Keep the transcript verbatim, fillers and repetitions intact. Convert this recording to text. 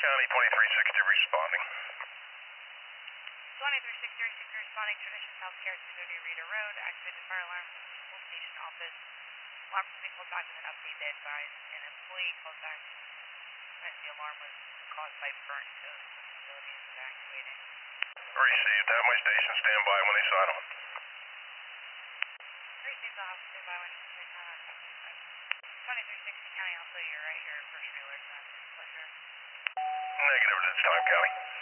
County twenty-three sixty responding. twenty-three sixty responding, Traditions Healthcare, two thirty Rita Road. Activate the fire alarm from the full station office. Alarm has been called back with an update that advised an employee called back as the alarm was caused by burnt toast. The facility is evacuated. Received. Have my station stand by when they sign on. Received. I'll have to stand by when they sign on. twenty-three sixty County, also you're right, your first realer sign. Pleasure. Negative this time, County.